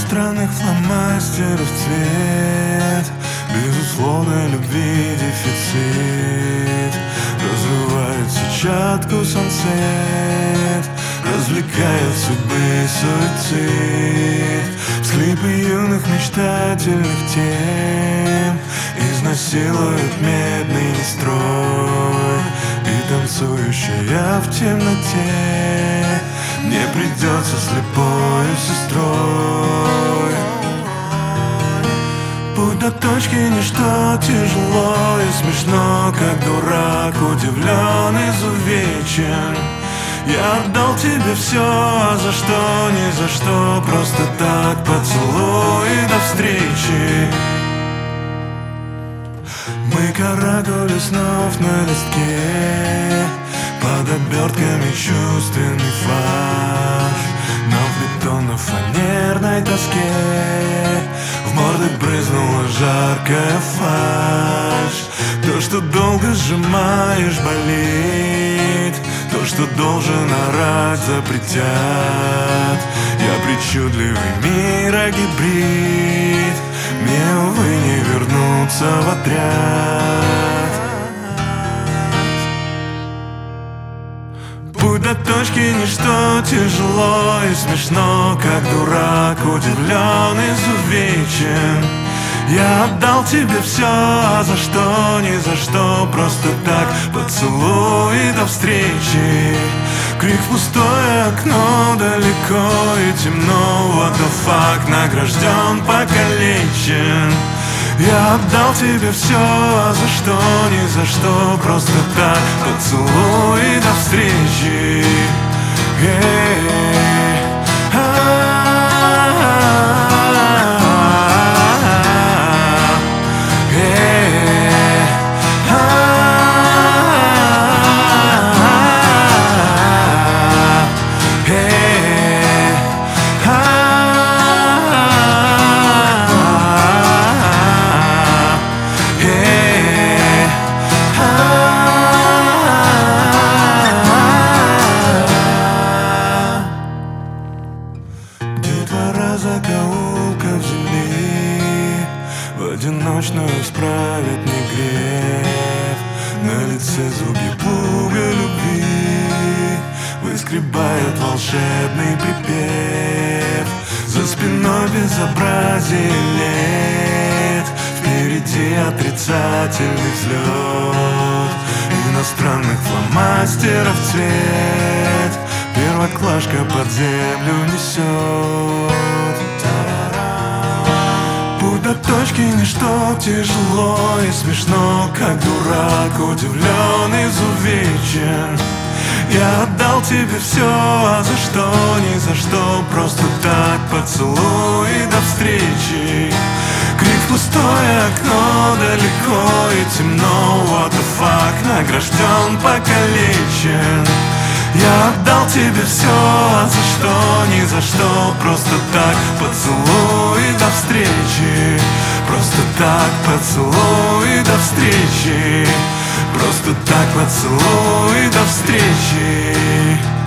иностранных фломастеров цвет, безусловной любви дефицит. Разрывается чатку сансет, развлекает судьбы суицид. Всхлипы юных мечтательных тем изнасилует медный строй. И танцующая в темноте мне придется слепой сестрой. Путь до точки ничто, тяжело и смешно, как дурак, удивлен, изувечен. Я отдал тебе все, а за что, ни за что, просто так, поцелуй, до встречи. Мы каракули снов на листке, под обертками чувственный фарш. Но в бетонно-фанерной тоске в морды брызнула жаркая фальшь. То, что долго сжимаешь, болит. То, что должен орать, запретят. Я причудливый мирогибрид, мне, увы, не вернуться в отряд. Путь до точки ничто, тяжело и смешно, как дурак, удивлен, изувечен. Я отдал тебе все, а за что, ни за что, просто так, поцелуй, до встречи. Крик в пустое окно, далеко и темно, what the fuck, награжден, покалечен. Я отдал тебе все, а за что, ни за что, просто так, поцелуй, до встречи. Закоулков земли в одиночную справит мне грех. На лице звуки плуга любви выскребает волшебный припев. За спиной безобразие лет, впереди отрицательный взлет иностранных фломастеров цвет. Первоклашка под землю несет. Путь до точки ничто, тяжело и смешно, как дурак, удивлен, изувечен. Я отдал тебе все, а за что, ни за что, просто так, поцелуй, до встречи. Крик в пустое окно, далеко и темно, what the fuck, награжден, покалечен. Я отдал тебе все, а за что, ни за что, просто так, поцелуй, до встречи. Просто так, поцелуй, до встречи. Просто так, поцелуй, до встречи.